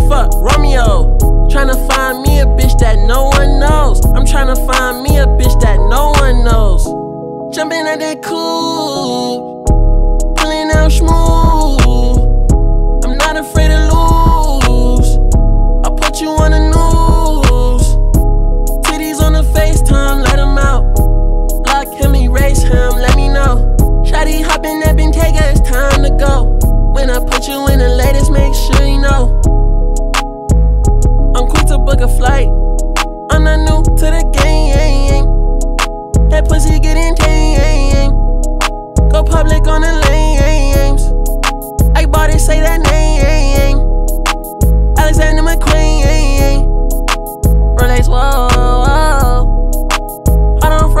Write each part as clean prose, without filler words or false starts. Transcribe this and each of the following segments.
fuck Romeo. Tryna find me a bitch that no one knows. I'm tryna find me a bitch that no one knows. Jumping at that coupe, pulling out smooth. I'm not afraid to lose. I'll put you on the news. Titties on the FaceTime, let him out. Block him, erase him, let me know. Shawty hoppin' that Bentayga, it's time to go. When I put you in the latest, make sure you know. I'm quick to book a flight. I'm not new to the game. That pussy getting tame. Go public on the lames. I bought it, say that name. Alexander McQueen. Rolex, whoa, whoa. Hot on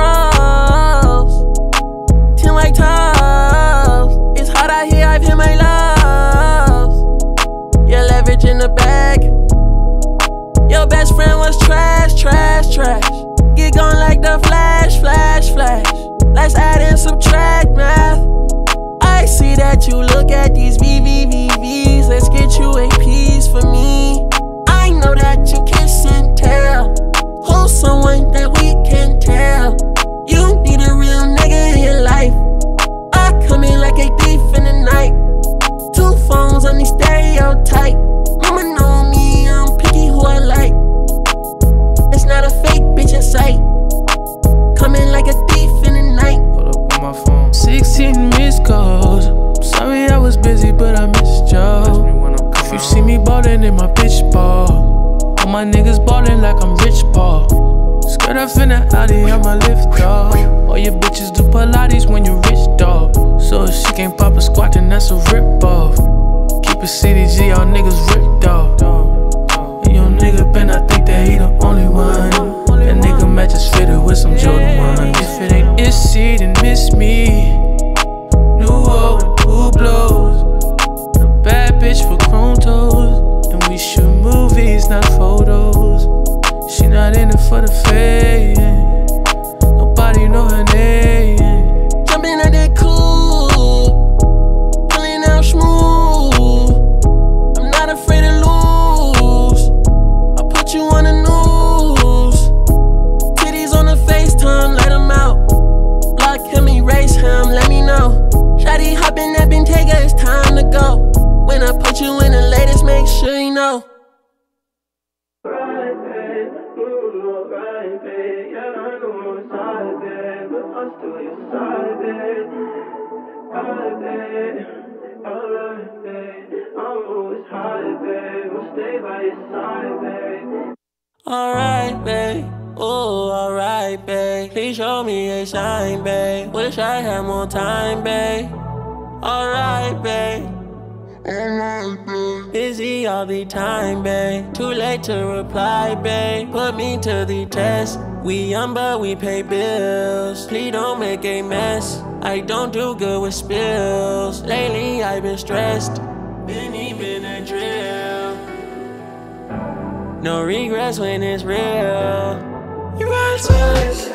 froze. 10 white toes. It's hot out here, I've hit my lows. Yeah, leverage in the bag. Your best friend was trash. Get gone like the flash. Let's add and subtract math. I see that you look at these VVVVs. Let's get you APs for me. I know that you kiss and tell. Who's someone that we can tell? You need a real nigga in your life. I come in like a thief in the night. 2 phones on the stereotype. Mama know me, I'm picky who I like. It's not a fake bitch in sight. Coming like a thief in the night. Hold up on my phone. 16 missed calls. I'm sorry I was busy, but I missed y'all. If you see me ballin' in my bitch ball, all my niggas ballin' like I'm Rich Paul. Skirt up in the Audi, I'm a lift dog. All your bitches do Pilates when you rich dog. So if she can't pop a squat, then that's a rip off. Keep it CDG, all niggas ripped off. And your nigga Ben, I think that he the only one. That nigga matches fitted with some Jordan 1. If it ain't Issy, then miss me. New old, who blows? A bad bitch for chrome toes. And we shoot movies, not photos. She not in it for the fame. Nobody know her name. Jumping at that coupe, pulling out smooth. I'm not afraid to lose. I'll put you on the news. Titties on the FaceTime, let him out. Block him, erase him, let me know. Shawty hoppin' that Bentayga, it's time to go. When I put you in the latest, make sure you know. Alright, babe. Oh, alright, babe. Please show me a sign, babe. Wish I had more time, babe. Alright, babe. Busy all the time, babe. Too late to reply, babe. Put me to the test. We young but we pay bills. Please don't make a mess. I don't do good with spills. Lately I've been stressed. Been even a drill. No regrets when it's real. You got to